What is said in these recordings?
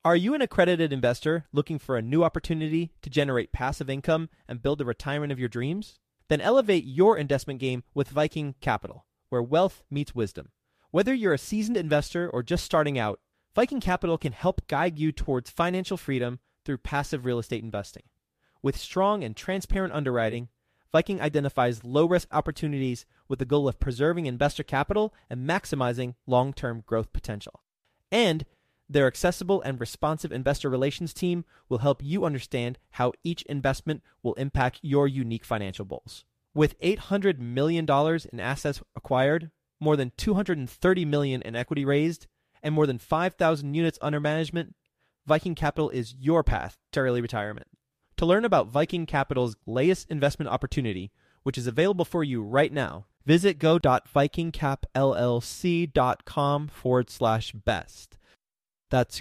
Are you an accredited investor looking for a new opportunity to generate passive income and build the retirement of your dreams? Then elevate your investment game with Viking Capital, where wealth meets wisdom. Whether you're a seasoned investor or just starting out, Viking Capital can help guide you towards financial freedom through passive real estate investing. With strong and transparent underwriting, Viking identifies low-risk opportunities with the goal of preserving investor capital and maximizing long-term growth potential. And their accessible and responsive investor relations team will help you understand how each investment will impact your unique financial goals. With $800 million in assets acquired, more than $230 million in equity raised, and more than 5,000 units under management, Viking Capital is your path to early retirement. To learn about Viking Capital's latest investment opportunity, which is available for you right now, visit go.vikingcapllc.com/best. That's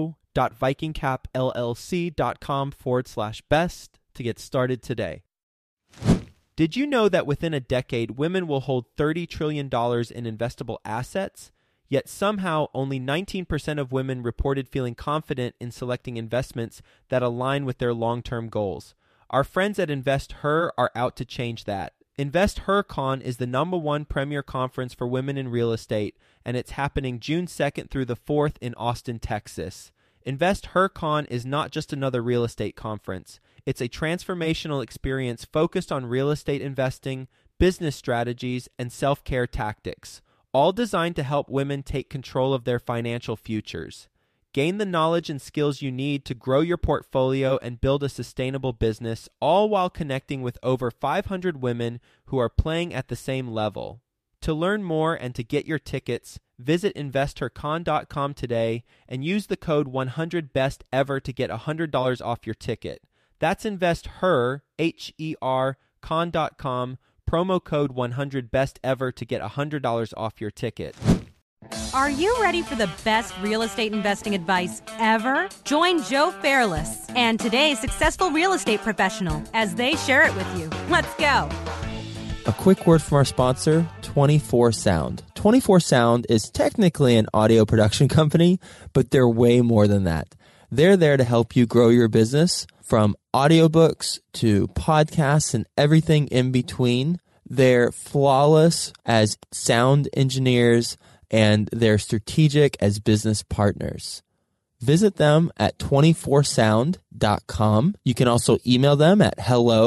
go.vikingcapllc.com/best to get started today. Did you know that within a decade, women will hold $30 trillion in investable assets? Yet somehow only 19% of women reported feeling confident in selecting investments that align with their long-term goals. Our friends at InvestHer are out to change that. InvestHerCon is the #1 premier conference for women in real estate, and it's happening June 2nd through the 4th in Austin, Texas. InvestHerCon is not just another real estate conference. It's a transformational experience focused on real estate investing, business strategies, and self-care tactics, all designed to help women take control of their financial futures. Gain the knowledge and skills you need to grow your portfolio and build a sustainable business, all while connecting with over 500 women who are playing at the same level. To learn more and to get your tickets, visit InvestHerCon.com today and use the code 100BESTEVER to get $100 off your ticket. That's InvestHer, H-E-R, con.com, promo code 100BESTEVER to get $100 off your ticket. Are you ready for the best real estate investing advice ever? Join Joe Fairless and today's successful real estate professional as they share it with you. Let's go. A quick word from our sponsor, 24 Sound. 24 Sound is technically an audio production company, but they're way more than that. They're there to help you grow your business from audiobooks to podcasts and everything in between. They're flawless as sound engineers, and they're strategic as business partners. Visit them at 24sound.com. You can also email them at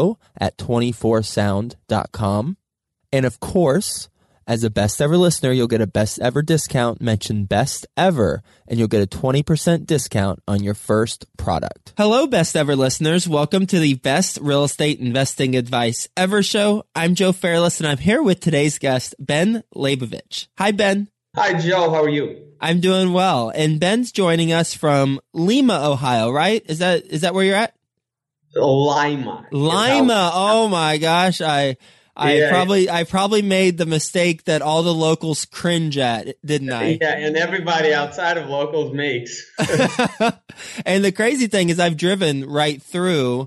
hello@24sound.com. And of course, as a best ever listener, you'll get a best ever discount. Mention best ever, and you'll get a 20% discount on your first product. Hello, best ever listeners. Welcome to the best real estate investing advice ever show. I'm Joe Fairless, and I'm here with today's guest, Ben Leibovich. Hi, Ben. Hi, Joe. How are you? I'm doing well. And Ben's joining us from Lima, Ohio, right? Is that where you're at? Lima. Lima. Oh my gosh. I probably made the mistake that all the locals cringe at, didn't I? Yeah, and everybody outside of locals makes. And the crazy thing is I've driven right through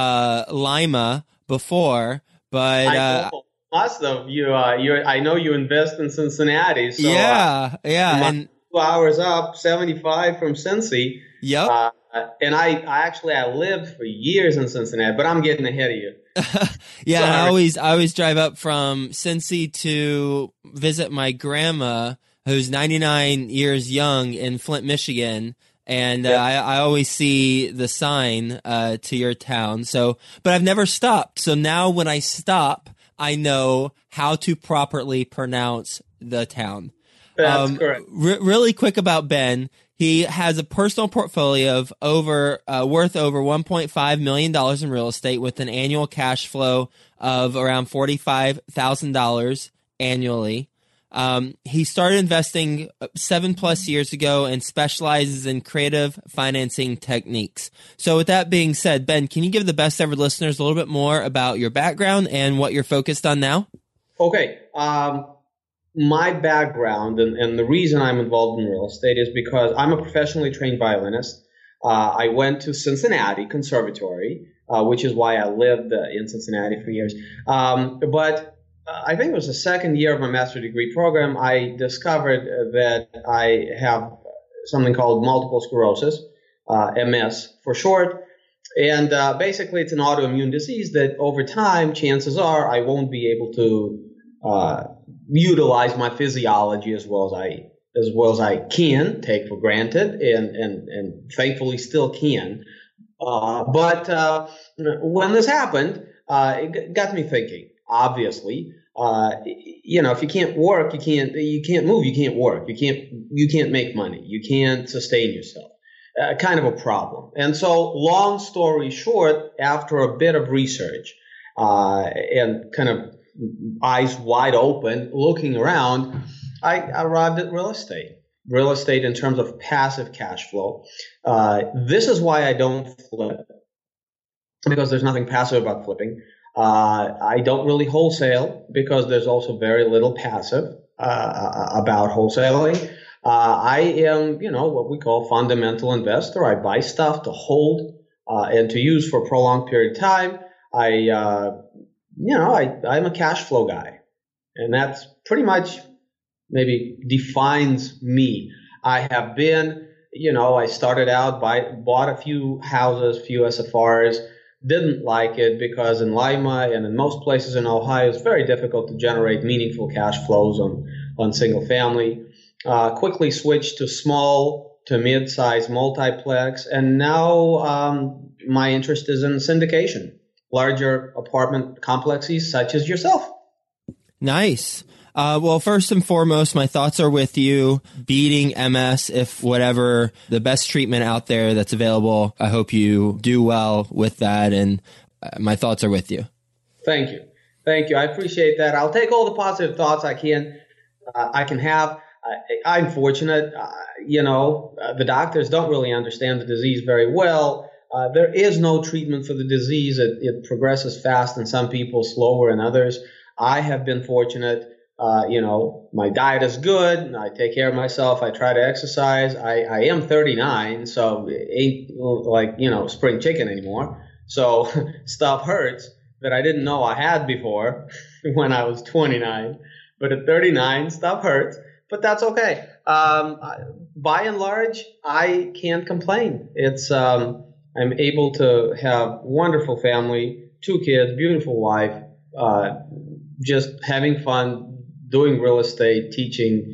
Lima before, but Most of you, I know you invest in Cincinnati. So, yeah, and 2 hours up, 75 from Cincy. Yep. And I lived for years in Cincinnati, but I'm getting ahead of you. Yeah, I always drive up from Cincy to visit my grandma, who's 99 years young in Flint, Michigan. And I always see the sign to your town. So, but I've never stopped. So now when I stop, I know how to properly pronounce the town. That's correct. Really quick about Ben. He has a personal portfolio of worth over $1.5 million in real estate with an annual cash flow of around $45,000 annually. He started investing 7+ years ago and specializes in creative financing techniques. So with that being said, Ben, can you give the best ever listeners a little bit more about your background and what you're focused on now? Okay. My background and the reason I'm involved in real estate is because I'm a professionally trained violinist. I went to Cincinnati Conservatory, which is why I lived in Cincinnati for years. But I think it was the second year of my master's degree program, I discovered that I have something called multiple sclerosis, MS for short. And basically, it's an autoimmune disease that over time, chances are I won't be able to utilize my physiology as well as I can take for granted, and thankfully still can. But when this happened, it got me thinking. Obviously, if you can't work, you can't move, you can't work, you can't make money, you can't sustain yourself. Kind of a problem. And so, long story short, after a bit of research and kind of eyes wide open, looking around, I arrived at real estate. Real estate in terms of passive cash flow. This is why I don't flip, because there's nothing passive about flipping. I don't really wholesale because there's also very little passive about wholesaling. I am, what we call fundamental investor. I buy stuff to hold and to use for a prolonged period of time. I'm a cash flow guy, and that's pretty much maybe defines me. I have been, I started out bought a few houses, few SFRs, didn't like it because in Lima and in most places in Ohio, it's very difficult to generate meaningful cash flows on single family. Quickly switched to small to mid-size multiplex, and now my interest is in syndication, larger apartment complexes such as yourself. Nice. Well, first and foremost, my thoughts are with you. Beating MS, if whatever the best treatment out there that's available, I hope you do well with that, and my thoughts are with you. Thank you. I appreciate that. I'll take all the positive thoughts I can have. I'm fortunate, the doctors don't really understand the disease very well. There is no treatment for the disease. It progresses fast in some people, slower in others. I have been fortunate. My diet is good. I take care of myself. I try to exercise. I am 39, so it ain't like, spring chicken anymore. So stuff hurts that I didn't know I had before when I was 29. But at 39, stuff hurts. But that's okay. By and large, I can't complain. I'm able to have wonderful family, 2 kids, beautiful wife, just having fun, doing real estate, teaching.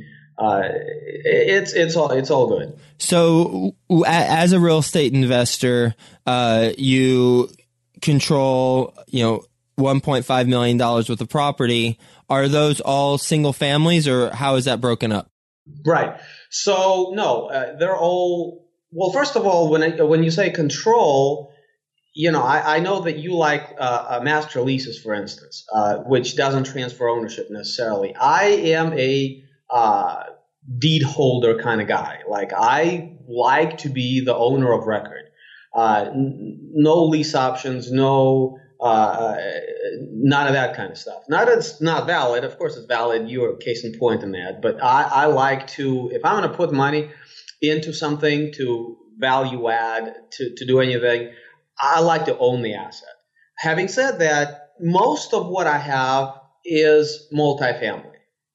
It's all good. So, as a real estate investor, you control, $1.5 million worth of property. Are those all single families, or how is that broken up? Right. So no, they're all. Well, first of all, when you say control, I know that you like master leases, for instance, which doesn't transfer ownership necessarily. I am a deed holder kind of guy. Like, I like to be the owner of record. No lease options, no. None of that kind of stuff. Not that it's not valid. Of course it's valid. You're a case in point in that. But I like to, if I'm going to put money into something to value add, to do anything, I like to own the asset. Having said that, most of what I have is multifamily.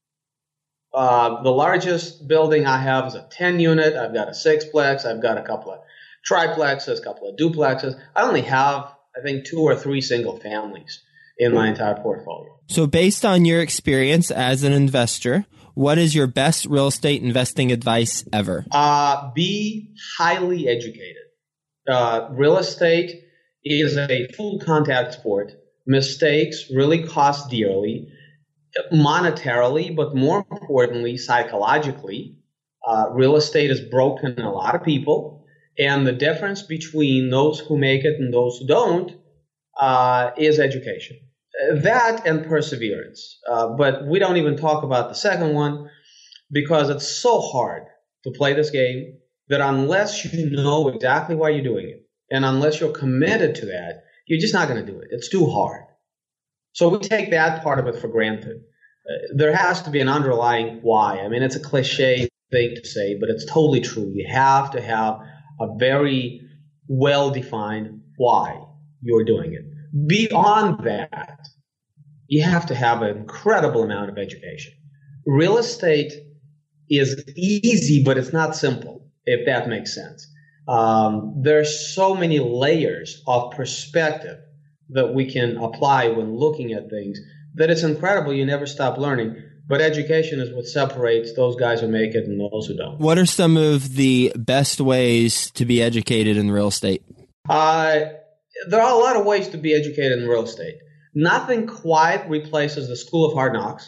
The largest building I have is a 10-unit. I've got a 6-plex. I've got a couple of triplexes, a couple of duplexes. I only have, I think, 2 or 3 single families in my entire portfolio. So based on your experience as an investor, what is your best real estate investing advice ever? Be highly educated. Real estate is a full contact sport. Mistakes really cost dearly, monetarily, but more importantly, psychologically. Real estate has broken a lot of people. And the difference between those who make it and those who don't is education. That and perseverance. But we don't even talk about the second one because it's so hard to play this game that unless you know exactly why you're doing it and unless you're committed to that, you're just not going to do it. It's too hard. So we take that part of it for granted. There has to be an underlying why. I mean, it's a cliche thing to say, but it's totally true. You have to have a very well-defined why you're doing it. Beyond that, you have to have an incredible amount of education. Real estate is easy, but it's not simple, if that makes sense. There's so many layers of perspective that we can apply when looking at things that it's incredible. You never stop learning. But education is what separates those guys who make it and those who don't. What are some of the best ways to be educated in real estate? There are a lot of ways to be educated in real estate. Nothing quite replaces the School of Hard Knocks.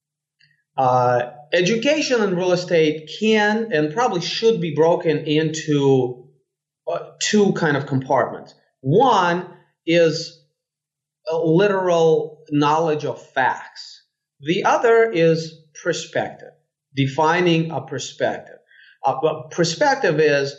Education in real estate can and probably should be broken into two kind of compartments. One is a literal knowledge of facts. The other is perspective, defining a perspective. Perspective is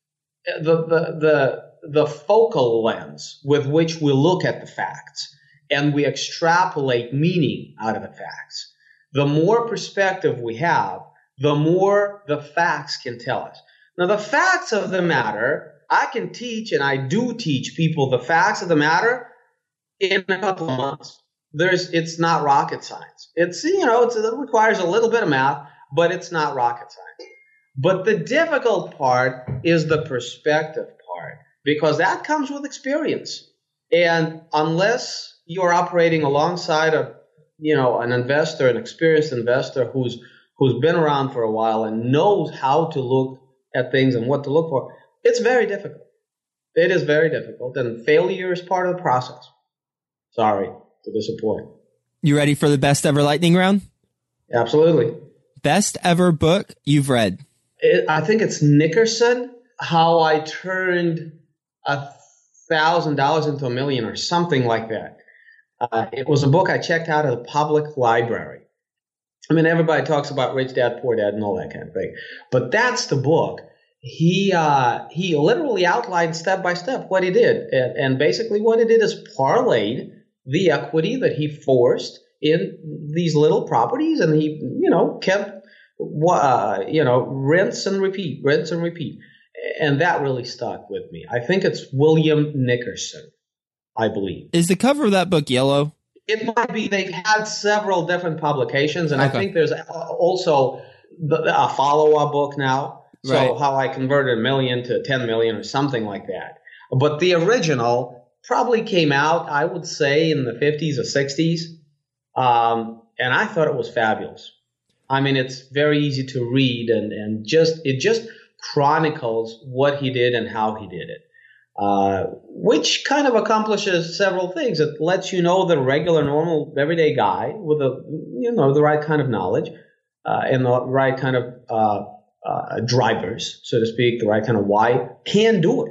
the focal lens with which we look at the facts, and we extrapolate meaning out of the facts. The more perspective we have, the more the facts can tell us. Now, the facts of the matter, I can teach, and I do teach people the facts of the matter in a couple of months. It's not rocket science. It requires a little bit of math, but it's not rocket science. But the difficult part is the perspective part, because that comes with experience. And unless you're operating alongside an investor, an experienced investor who's been around for a while and knows how to look at things and what to look for, it's very difficult. It is very difficult, and failure is part of the process. Sorry to disappoint. You ready for the best ever lightning round? Absolutely. Best ever book you've read? I think it's Nickerson, How I Turned $1,000 into $1 million or something like that. It was a book I checked out of the public library. I mean, everybody talks about Rich Dad, Poor Dad and all that kind of thing. But that's the book. He literally outlined step by step what he did. And basically what he did is parlayed the equity that he forced in these little properties, and he, kept, rinse and repeat. And that really stuck with me. I think it's William Nickerson, I believe. Is the cover of that book yellow? It might be. They've had several different publications, and okay. I think there's also a follow-up book now. So right. How I converted $1 million to 10 million or something like that. But the original probably came out, I would say, in the 50s or 60s. And I thought it was fabulous. I mean, it's very easy to read, and it just chronicles what he did and how he did it, which kind of accomplishes several things. It lets you know the regular, normal, everyday guy with the right kind of knowledge and the right kind of drivers, so to speak, the right kind of why, can do it.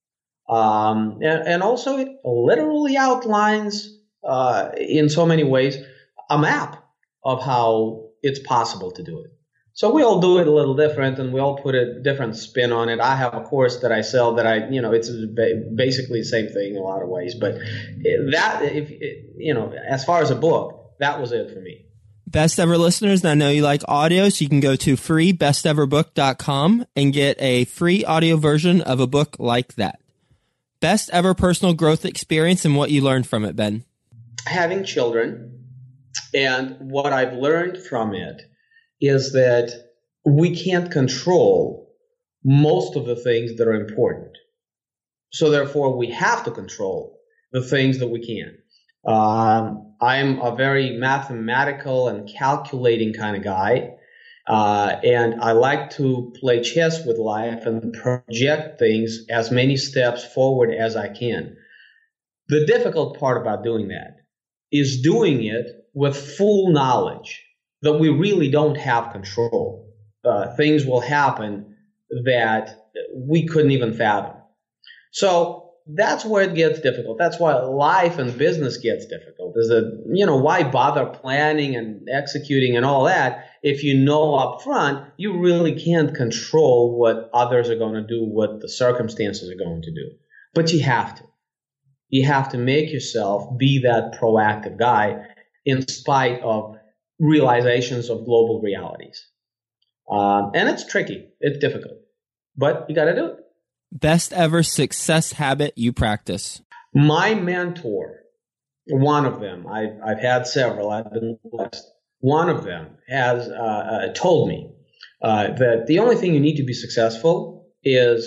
And also it literally outlines, in so many ways, a map of how it's possible to do it. So we all do it a little different, and we all put a different spin on it. I have a course that I sell that it's basically the same thing in a lot of ways. But as far as a book, that was it for me. Best Ever listeners, I know you like audio, so you can go to freebesteverbook.com and get a free audio version of a book like that. Best ever personal growth experience and what you learned from it, Ben? Having children, and what I've learned from it is that we can't control most of the things that are important. So therefore, we have to control the things that we can. I'm a very mathematical and calculating kind of guy. And I like to play chess with life and project things as many steps forward as I can. The difficult part about doing that is doing it with full knowledge that we really don't have control. Things will happen that we couldn't even fathom. So that's where it gets difficult. That's why life and business gets difficult. Is that, why bother planning and executing and all that if you know up front you really can't control what others are going to do, what the circumstances are going to do. But you have to. You have to make yourself be that proactive guy in spite of realizations of global realities. And it's tricky. It's difficult. But you got to do it. Best ever success habit you practice? My mentor, one of them, I've had several, I've been blessed. One of them has told me that the only thing you need to be successful is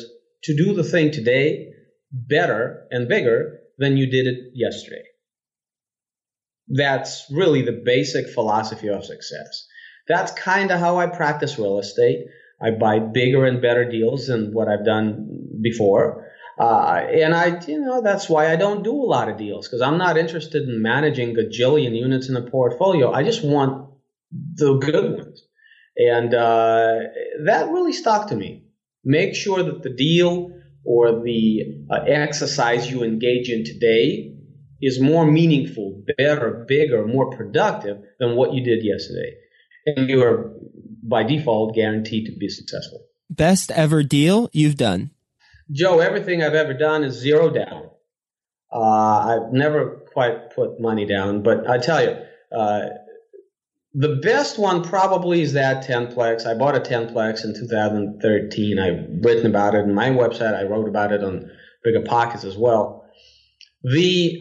to do the thing today better and bigger than you did it yesterday. That's really the basic philosophy of success. That's kind of how I practice real estate. I buy bigger and better deals than what I've done before. That's why I don't do a lot of deals, because I'm not interested in managing a gajillion units in a portfolio. I just want the good ones. And that really stuck to me. Make sure that the deal or the exercise you engage in today is more meaningful, better, bigger, more productive than what you did yesterday. And you are, by default, guaranteed to be successful. Best ever deal you've done? Joe, everything I've ever done is zero down. I've never quite put money down, but I tell you, the best one probably is that 10-plex. I bought a 10-plex in 2013. I've written about it on my website. I wrote about it on Bigger Pockets as well. The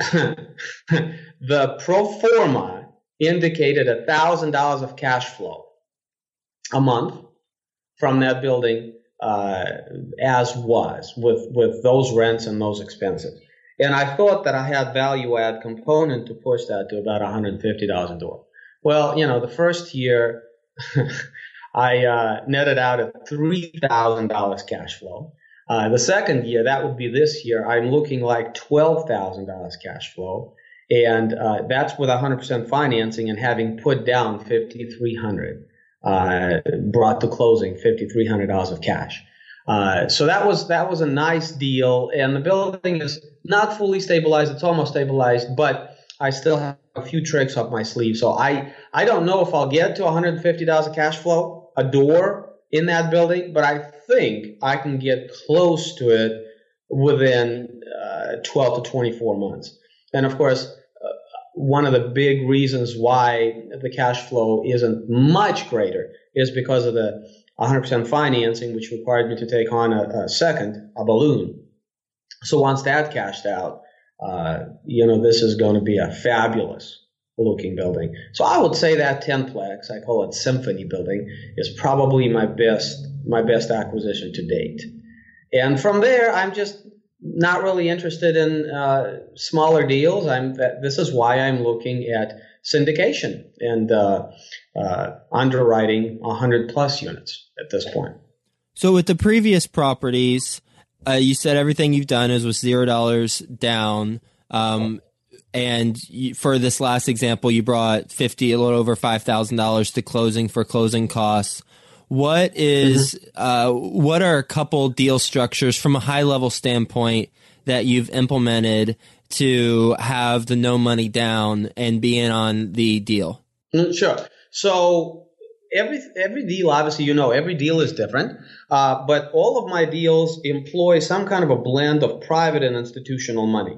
pro forma indicated $1,000 of cash flow a month from that building, as was, with those rents and those expenses. And I thought that I had value add component to push that to about $150 a door. Well, the first year I netted out at $3,000 cash flow. The second year, that would be this year, I'm looking like $12,000 cash flow. And that's with 100% financing and having put down $5,300, brought to closing $5,300 of cash. So that was a nice deal. And the building is not fully stabilized. It's almost stabilized, but I still have a few tricks up my sleeve. So I don't know if I'll get to $150 of cash flow a door in that building, but I think I can get close to it within 12 to 24 months. And of course, one of the big reasons why the cash flow isn't much greater is because of the 100% financing, which required me to take on a balloon. So once that cashed out, this is going to be a fabulous looking building. So I would say that 10-plex, I call it Symphony building, is probably my best acquisition to date. And from there, I'm just not really interested in smaller deals. This is why I'm looking at syndication and underwriting 100 plus units at this point. So with the previous properties, you said everything you've done is with $0 down. And for this last example, you brought a little over $5,000 to closing for closing costs. What are a couple deal structures from a high level standpoint that you've implemented to have the no money down and be in on the deal? Sure. So every deal, obviously, every deal is different, but all of my deals employ some kind of a blend of private and institutional money.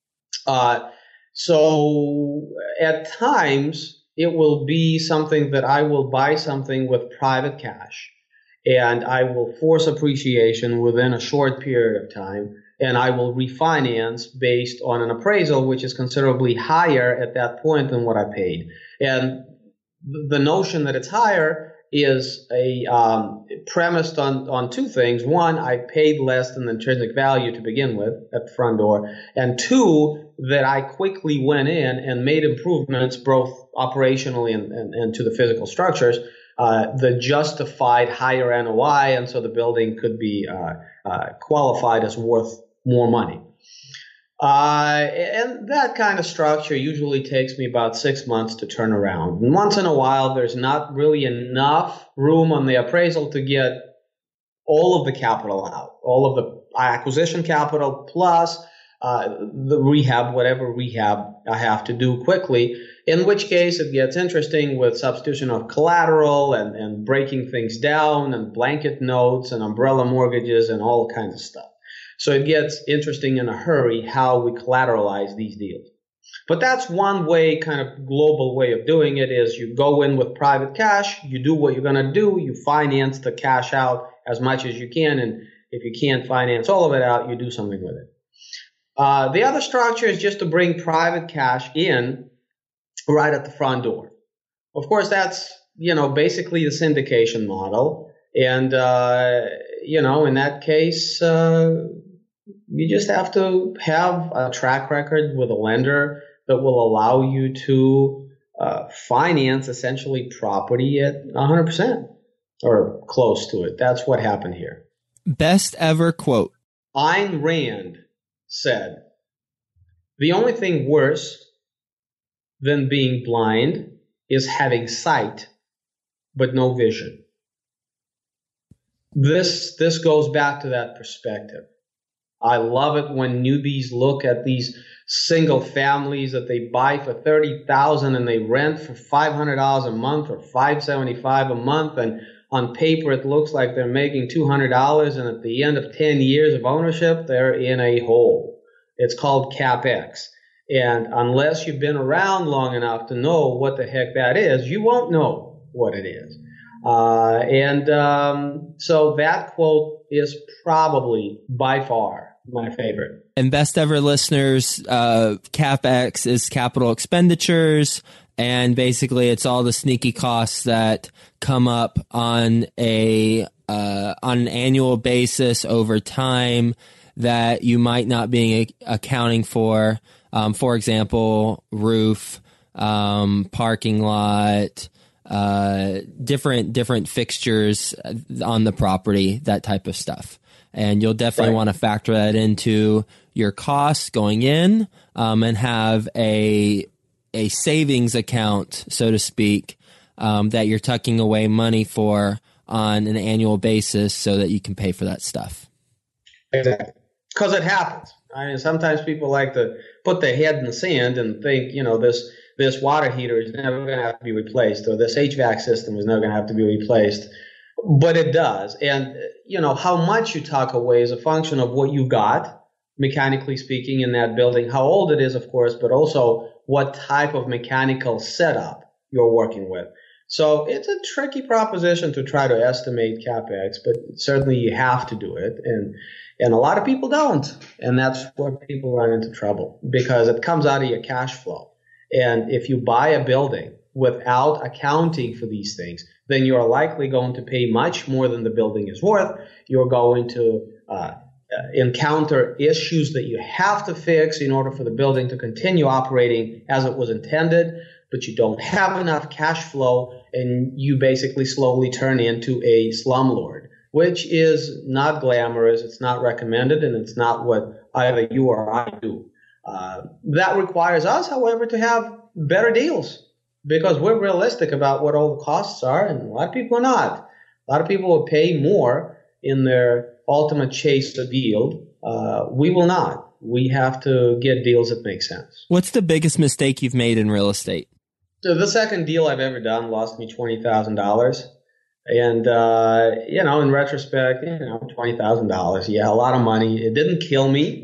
So at times it will be something that I will buy something with private cash and I will force appreciation within a short period of time, and I will refinance based on an appraisal which is considerably higher at that point than what I paid. And the notion that it's higher is premised on two things. One, I paid less than the intrinsic value to begin with at the front door. And two, that I quickly went in and made improvements both operationally and to the physical structures that justified higher NOI, and so the building could be qualified as worth more money. And that kind of structure usually takes me about 6 months to turn around. And once in a while, there's not really enough room on the appraisal to get all of the capital out, all of the acquisition capital plus the rehab, whatever rehab I have to do quickly, in which case it gets interesting with substitution of collateral and breaking things down and blanket notes and umbrella mortgages and all kinds of stuff. So it gets interesting in a hurry how we collateralize these deals. But that's one way, kind of global way of doing it, is you go in with private cash, you do what you're going to do, you finance the cash out as much as you can, and if you can't finance all of it out, you do something with it. The other structure is just to bring private cash in right at the front door. Of course, that's, basically the syndication model. And in that case, you just have to have a track record with a lender that will allow you to finance essentially property at 100% or close to it. That's what happened here. Best ever quote. Ayn Rand said, "The only thing worse than being blind is having sight but no vision." This goes back to that perspective. I love it when newbies look at these single families that they buy for $30,000 and they rent for $500 a month or $575 a month, and on paper it looks like they're making $200, and at the end of 10 years of ownership they're in a hole. It's called CapEx, and unless you've been around long enough to know what the heck that is, you won't know what it is. So that quote is probably by far my favorite. And best ever listeners, CapEx is capital expenditures, and basically it's all the sneaky costs that come up on an annual basis over time that you might not be accounting for. For example, roof, parking lot, different fixtures on the property, that type of stuff. And you'll definitely want to factor that into your costs going in, and have a savings account, so to speak, that you're tucking away money for on an annual basis so that you can pay for that stuff. Exactly. Because it happens. I mean, sometimes people like to put their head in the sand and think, this water heater is never going to have to be replaced, or this HVAC system is never going to have to be replaced. But it does. And, how much you tuck away is a function of what you got, mechanically speaking, in that building, how old it is, of course, but also what type of mechanical setup you're working with. So it's a tricky proposition to try to estimate CapEx, but certainly you have to do it. And a lot of people don't. And that's where people run into trouble, because it comes out of your cash flow. And if you buy a building without accounting for these things, then you're likely going to pay much more than the building is worth. You're going to encounter issues that you have to fix in order for the building to continue operating as it was intended, but you don't have enough cash flow, and you basically slowly turn into a slumlord, which is not glamorous, it's not recommended, and it's not what either you or I do. That requires us, however, to have better deals, because we're realistic about what all the costs are, and a lot of people are not. A lot of people will pay more in their ultimate chase of yield. We will not. We have to get deals that make sense. What's the biggest mistake you've made in real estate? So the second deal I've ever done lost me $20,000. And, in retrospect, $20,000. Yeah, a lot of money. It didn't kill me,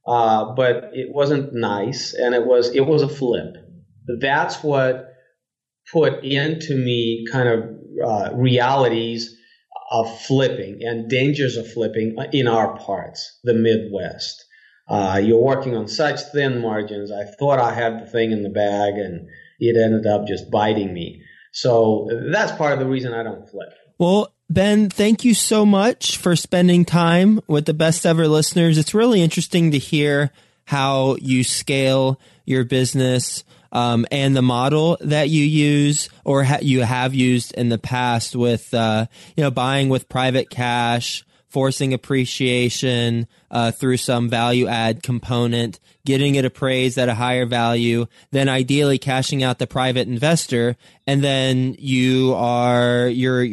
but it wasn't nice. And it was a flip. That's what put into me kind of realities of flipping and dangers of flipping in our parts, the Midwest. You're working on such thin margins. I thought I had the thing in the bag, and it ended up just biting me. So that's part of the reason I don't flip. Well, Ben, thank you so much for spending time with the Best Ever listeners. It's really interesting to hear how you scale your business, and the model that you use or you have used in the past with, buying with private cash, forcing appreciation through some value add component, getting it appraised at a higher value, then ideally cashing out the private investor, and then you and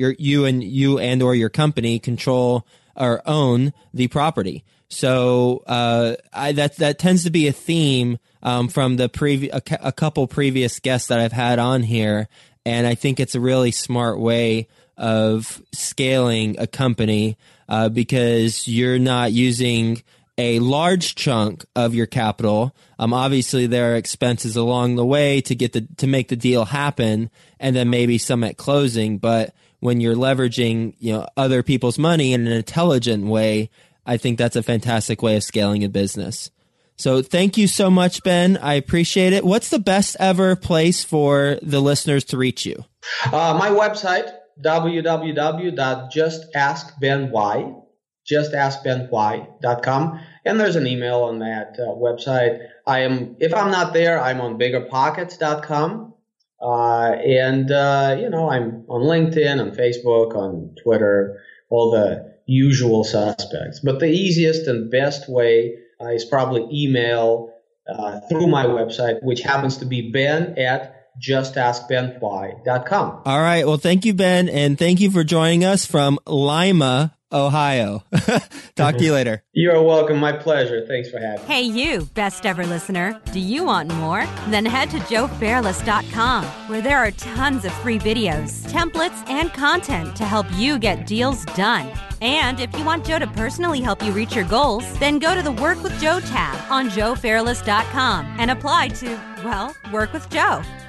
or your company control or own the property. So that tends to be a theme from the a couple previous guests that I've had on here, and I think it's a really smart way of scaling a company because you're not using a large chunk of your capital. Obviously, there are expenses along the way to make the deal happen, and then maybe some at closing. But when you're leveraging other people's money in an intelligent way, I think that's a fantastic way of scaling a business. So thank you so much, Ben. I appreciate it. What's the best ever place for the listeners to reach you? My website, www.justaskbenwhy. justaskbenwhy.com. And there's an email on that website. If I'm not there, I'm on biggerpockets.com. I'm on LinkedIn, on Facebook, on Twitter, all the usual suspects. But the easiest and best way is probably email through my website, which happens to be ben@justaskbenwhy.com. All right. Well, thank you, Ben. And thank you for joining us from Lima, Ohio. Talk to you later. You're welcome. My pleasure. Thanks for having me. Hey, you, best ever listener. Do you want more? Then head to joefairless.com, where there are tons of free videos, templates, and content to help you get deals done. And if you want Joe to personally help you reach your goals, then go to the Work with Joe tab on joefairless.com and apply to, work with Joe.